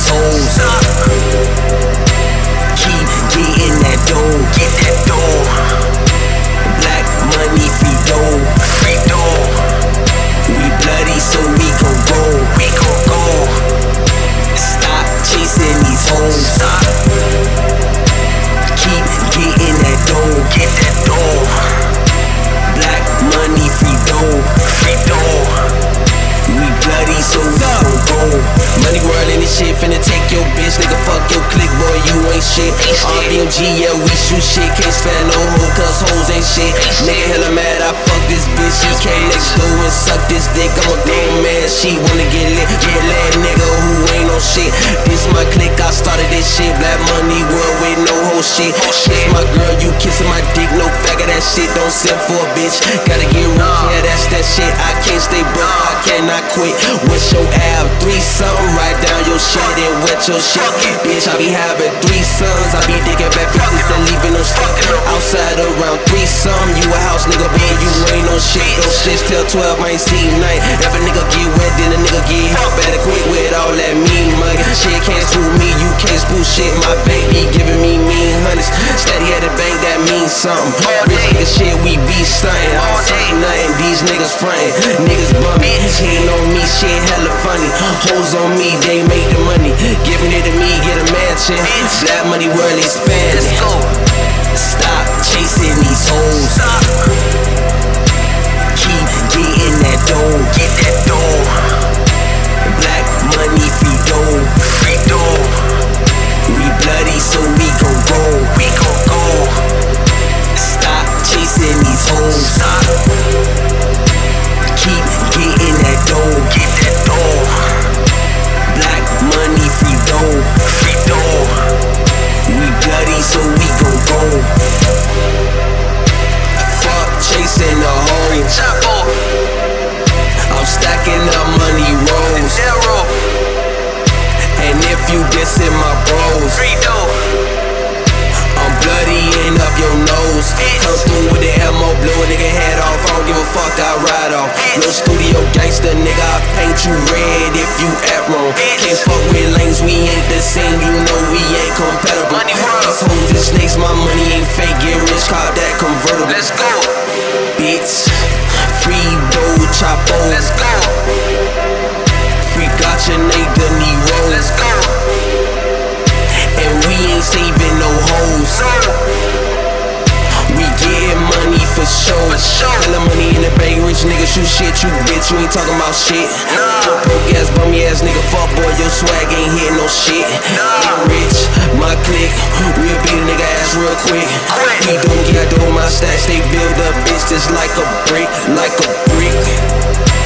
these hoes. Keep getting that dough. Get that dough. Black money, free dough. Free dough. We bloody, so we gon' go. We gon' go. Stop chasing these hoes. Stop. Keep getting that dough. Get that dough. Black money, free dough. Free dough. We bloody, so we gon' go. Money world and this shit finna take your bitch. Nigga, fuck your clique, boy, you ain't shit. RBMG, yeah, we shoot shit. Can't spare no hoe, cause hoes ain't shit. Nigga hella mad, I fuck this bitch. She came next door and suck this dick. I'm a grown man, she wanna get lit. Yeah, lad nigga who ain't no shit. This my clique, I started this shit. Black money world with no whole shit. Kiss my girl, you kissing my dick. No faggot, that shit don't sell for a bitch. Gotta get rich, yeah, that's that shit. I can't stay broke, I cannot quit. What's your ab? 3-something, write down your shit and wet your shit. Bitch, I be having 3 sons. I be digging back bitches and leaving them stuck outside around 3-something. You a house nigga, boy, you ain't no shit. Don't snitch till 12, I ain't seen night. If a nigga get wet, then a nigga get hit. Better quit with all that mean money. Shit can't spool me, you can't spool shit. My bank be giving me mean hundreds. Steady at the bank, that means something. Rich nigga shit, we be stunting. I don't say nothing, these niggas frontin'. Niggas bummin', hatin' on me, shit hella funny. Hoes on me, they make the money. Giving it to me, get a mansion. That money world expanding. Stop chasing these hoes. Keep getting that dough. Get that dough. Black money, free dough. Free dough. We bloody, so we gon' go. We gon' go. Stop chasing these hoes. Keep getting that dough. Get that dough. Black money, free dough. Free dough. We bloody, so we gon' go. Fuck chasing the hoe. I'm stacking up money rolls. And if you dissin' my bros, I'm bloodying up your nose. Come through with the ammo, blow a nigga head off. I don't give a fuck, I ride off. No studio gangster, nigga, I paint you red if you act wrong. Can't fuck with lanes, we ain't the same. You know we ain't compatible. These hoes and snakes, my money ain't fake. Get rich, call that convertible. Let's go, bitch. Free dough, chapo. Let's go. Free gotcha, nigga, Nero. Let's go. And we ain't saving no hoes. We getting money for sure. Hella money in the bank, rich nigga shoot shit. You bitch, you ain't talking about shit. Broke ass, bummy ass nigga, fuck boy, your swag ain't hitting no shit. I'm rich, my clique, we'll beat a nigga ass real quick. We don't get dough, my stacks, they build up bitch just like a brick, like a brick.